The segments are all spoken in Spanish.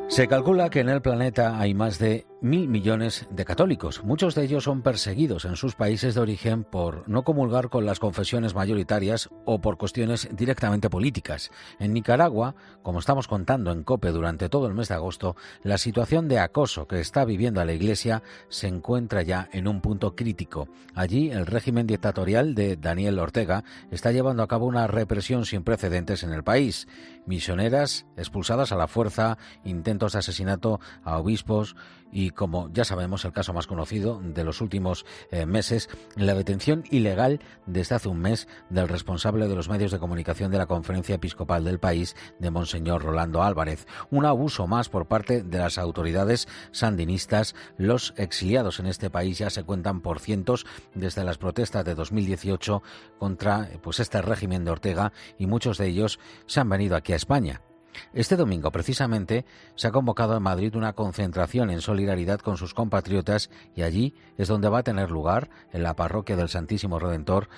Se calcula que en el planeta hay más de 1.000 millones de católicos. Muchos de ellos son perseguidos en sus países de origen por no comulgar con las confesiones mayoritarias o por cuestiones directamente políticas. En Nicaragua, como estamos contando en COPE durante todo el mes de agosto, la situación de acoso que está viviendo la Iglesia se encuentra ya en un punto crítico. Allí, el régimen dictatorial de Daniel Ortega está llevando a cabo una represión sin precedentes en el país. Misioneras expulsadas a la fuerza, intentos de asesinato a obispos y, como ya sabemos, el caso más conocido de los últimos meses, la detención ilegal desde hace un mes del responsable de los medios de comunicación de la Conferencia Episcopal del país, de Monseñor Rolando Álvarez. Un abuso más por parte de las autoridades sandinistas. Los exiliados en este país ya se cuentan por cientos desde las protestas de 2018 contra este régimen de Ortega, y muchos de ellos se han venido aquí a España. Este domingo, precisamente, se ha convocado en Madrid una concentración en solidaridad con sus compatriotas, y allí es donde va a tener lugar, en la parroquia del Santísimo Redentor,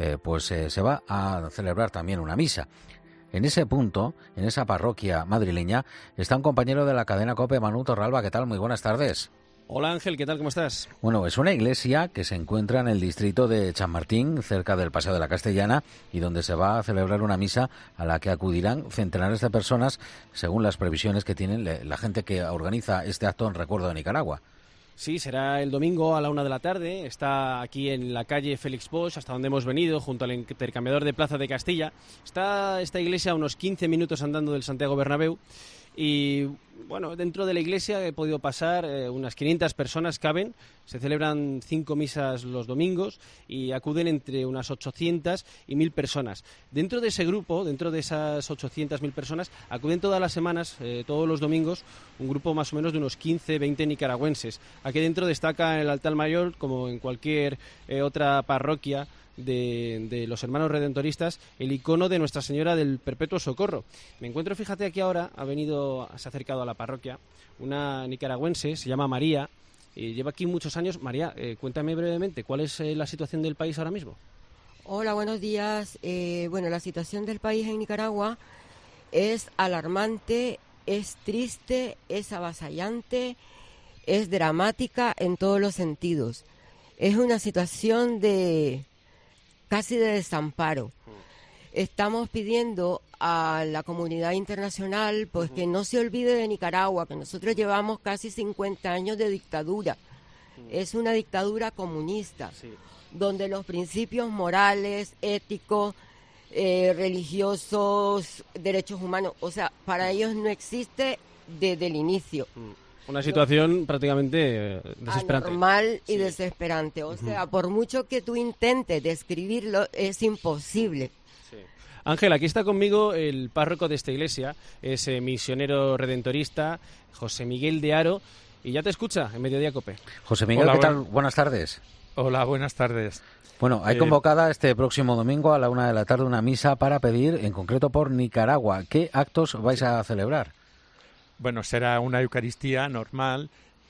se va a celebrar también una misa. En ese punto, en esa parroquia madrileña, está un compañero de la cadena COPE, Manu Torralba. ¿Qué tal? Muy buenas tardes. Hola Ángel, ¿qué tal? ¿Cómo estás? Bueno, es una iglesia que se encuentra en el distrito de Chamartín, cerca del Paseo de la Castellana, y donde se va a celebrar una misa a la que acudirán centenares de personas, según las previsiones que tienen la gente que organiza este acto en recuerdo de Nicaragua. Sí, será el domingo a la 1 de la tarde. Está aquí en la calle Félix Bosch, hasta donde hemos venido, junto al intercambiador de Plaza de Castilla. Está esta iglesia a unos 15 minutos andando del Santiago Bernabéu. Y bueno, dentro de la iglesia he podido pasar, unas 500 personas caben. Se celebran 5 misas los domingos y acuden entre unas 800 y 1.000 personas. Dentro de ese grupo, dentro de esas 800, 1.000 personas, acuden todas las semanas, todos los domingos, un grupo más o menos de unos 15, 20 nicaragüenses. Aquí dentro destaca el altar mayor, como en cualquier otra parroquia de los hermanos redentoristas, el icono de Nuestra Señora del Perpetuo Socorro. Me encuentro, fíjate, aquí ahora, se ha acercado a la parroquia una nicaragüense, se llama María, y lleva aquí muchos años. María, cuéntame brevemente, ¿cuál es la situación del país ahora mismo? Hola, buenos días. La situación del país en Nicaragua es alarmante, es triste, es avasallante, es dramática en todos los sentidos. Es una situación casi de desamparo. Estamos pidiendo a la comunidad internacional que no se olvide de Nicaragua, que nosotros llevamos casi 50 años de dictadura. Es una dictadura comunista, donde los principios morales, éticos, religiosos, derechos humanos, para ellos no existe desde el inicio. Una situación prácticamente desesperante. Anormal y desesperante. Por mucho que tú intentes describirlo, es imposible. Sí. Ángel, aquí está conmigo el párroco de esta iglesia, es misionero redentorista, José Miguel de Haro, y ya te escucha en Mediodía COPE. José Miguel, ¿qué tal? Buenas tardes. Hola, buenas tardes. Bueno, hay convocada este próximo domingo a la 1 de la tarde una misa para pedir, en concreto por Nicaragua. ¿Qué actos vais a celebrar? Bueno, será una Eucaristía normal,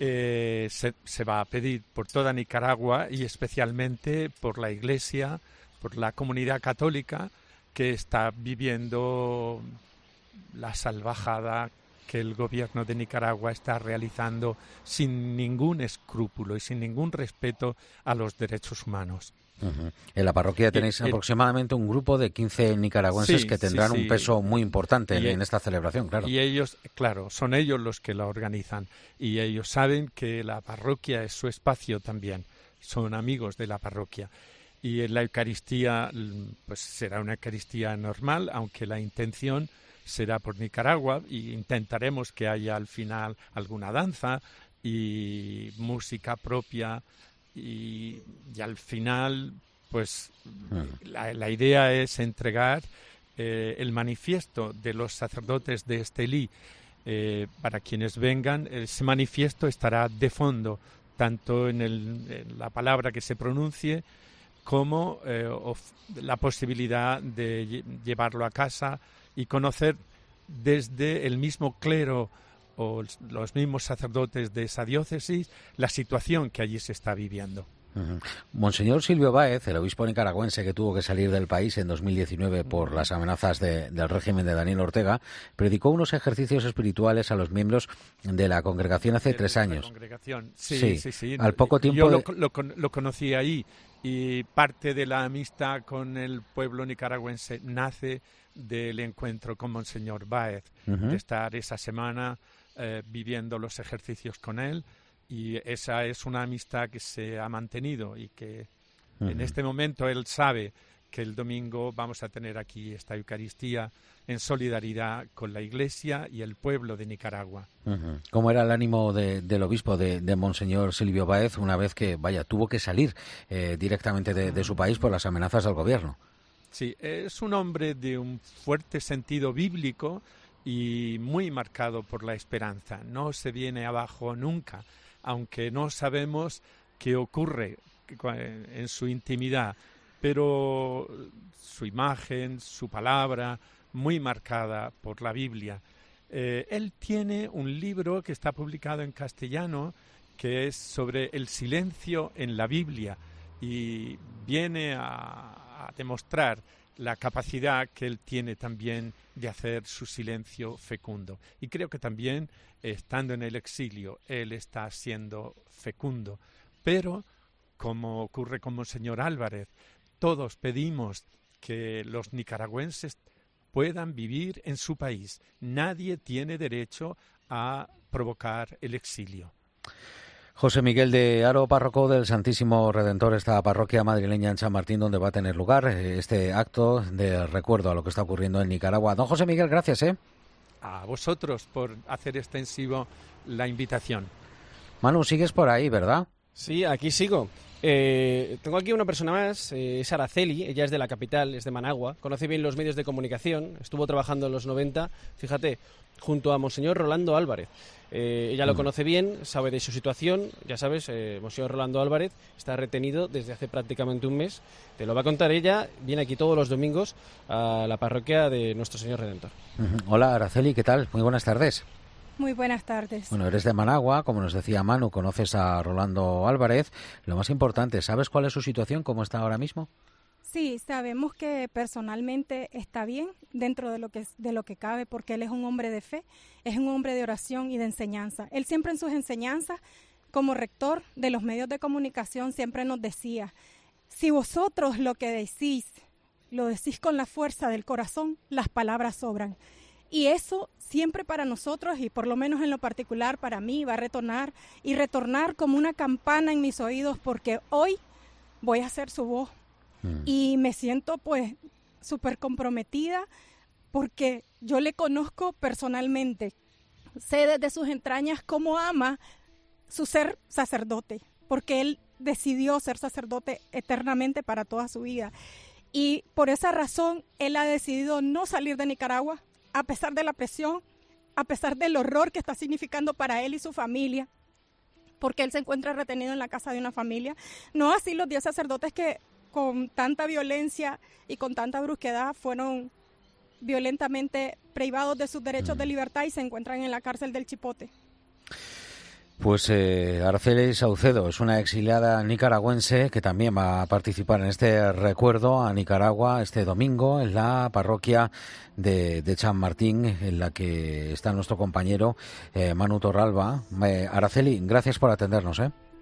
se va a pedir por toda Nicaragua y especialmente por la Iglesia, por la comunidad católica que está viviendo la salvajada que el gobierno de Nicaragua está realizando sin ningún escrúpulo y sin ningún respeto a los derechos humanos. En la parroquia tenéis aproximadamente un grupo de 15 nicaragüenses que tendrán un peso muy importante en esta celebración, claro. Y ellos, claro, son ellos los que la organizan y ellos saben que la parroquia es su espacio también, son amigos de la parroquia. Y en la Eucaristía, pues será una Eucaristía normal, aunque la intención será por Nicaragua, y intentaremos que haya al final alguna danza y música propia. Y al final, pues la idea es entregar el manifiesto de los sacerdotes de Estelí para quienes vengan. Ese manifiesto estará de fondo, tanto en la palabra que se pronuncie como la posibilidad de llevarlo a casa y conocer desde el mismo clero o los mismos sacerdotes de esa diócesis la situación que allí se está viviendo. Monseñor Silvio Báez, el obispo nicaragüense que tuvo que salir del país en 2019 por las amenazas del régimen de Daniel Ortega, predicó unos ejercicios espirituales a los miembros de la congregación hace 3 años. Sí. Al poco tiempo yo lo conocí ahí, y parte de la amistad con el pueblo nicaragüense nace del encuentro con Monseñor Báez, de estar esa semana viviendo los ejercicios con él. Y esa es una amistad que se ha mantenido y que en este momento él sabe que el domingo vamos a tener aquí esta Eucaristía en solidaridad con la Iglesia y el pueblo de Nicaragua. ¿Cómo era el ánimo del obispo de Monseñor Silvio Báez una vez que, tuvo que salir directamente de su país por las amenazas del gobierno? Sí, es un hombre de un fuerte sentido bíblico y muy marcado por la esperanza. No se viene abajo nunca, aunque no sabemos qué ocurre en su intimidad, pero su imagen, su palabra, muy marcada por la Biblia. Él tiene un libro que está publicado en castellano que es sobre el silencio en la Biblia y viene a demostrar la capacidad que él tiene también de hacer su silencio fecundo. Y creo que también, estando en el exilio, él está siendo fecundo. Pero, como ocurre con Monseñor Álvarez, todos pedimos que los nicaragüenses puedan vivir en su país. Nadie tiene derecho a provocar el exilio. José Miguel de Haro, párroco del Santísimo Redentor, esta parroquia madrileña en San Martín, donde va a tener lugar este acto de recuerdo a lo que está ocurriendo en Nicaragua. Don José Miguel, gracias. A vosotros por hacer extensivo la invitación. Manu, sigues por ahí, ¿verdad? Sí, aquí sigo. Tengo aquí una persona más, es Araceli, ella es de la capital, es de Managua, conoce bien los medios de comunicación, estuvo trabajando en los 90, fíjate, junto a Monseñor Rolando Álvarez. Ella lo conoce bien, sabe de su situación, ya sabes, Monseñor Rolando Álvarez está retenido desde hace prácticamente un mes, te lo va a contar ella, viene aquí todos los domingos a la parroquia de Nuestro Señor Redentor. Hola Araceli, ¿qué tal? Muy buenas tardes. Muy buenas tardes. Bueno, eres de Managua, como nos decía Manu, conoces a Rolando Álvarez. Lo más importante, ¿sabes cuál es su situación, cómo está ahora mismo? Sí, sabemos que personalmente está bien dentro de lo que cabe, porque él es un hombre de fe, es un hombre de oración y de enseñanza. Él siempre en sus enseñanzas, como rector de los medios de comunicación, siempre nos decía, si vosotros lo que decís, lo decís con la fuerza del corazón, las palabras sobran. Y eso siempre para nosotros, y por lo menos en lo particular para mí, va a retornar como una campana en mis oídos, porque hoy voy a ser su voz. Y me siento pues súper comprometida porque yo le conozco personalmente. Sé desde sus entrañas cómo ama su ser sacerdote, porque él decidió ser sacerdote eternamente para toda su vida. Y por esa razón él ha decidido no salir de Nicaragua, a pesar de la presión, a pesar del horror que está significando para él y su familia, porque él se encuentra retenido en la casa de una familia. No así los 10 sacerdotes que con tanta violencia y con tanta brusquedad fueron violentamente privados de sus derechos de libertad y se encuentran en la cárcel del Chipote. Pues Araceli Saucedo es una exiliada nicaragüense que también va a participar en este recuerdo a Nicaragua este domingo en la parroquia de San Martín, en la que está nuestro compañero Manu Torralba. Araceli, gracias por atendernos.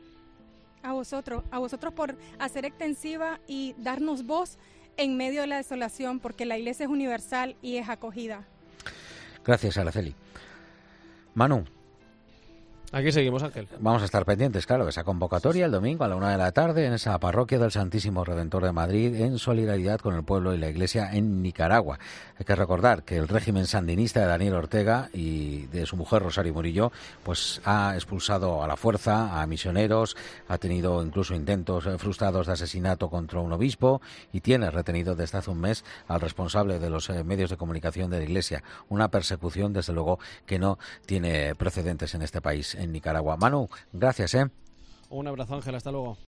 A vosotros por hacer extensiva y darnos voz en medio de la desolación, porque la Iglesia es universal y es acogida. Gracias, Araceli. Manu. Aquí seguimos, Ángel. Vamos a estar pendientes, claro, de esa convocatoria el domingo a la 1 de la tarde en esa parroquia del Santísimo Redentor de Madrid, en solidaridad con el pueblo y la Iglesia en Nicaragua. Hay que recordar que el régimen sandinista de Daniel Ortega y de su mujer Rosario Murillo pues ha expulsado a la fuerza a misioneros, ha tenido incluso intentos frustrados de asesinato contra un obispo y tiene retenido desde hace un mes al responsable de los medios de comunicación de la Iglesia. Una persecución, desde luego, que no tiene precedentes en este país, en Nicaragua. Manu, gracias. Un abrazo, Ángel, hasta luego.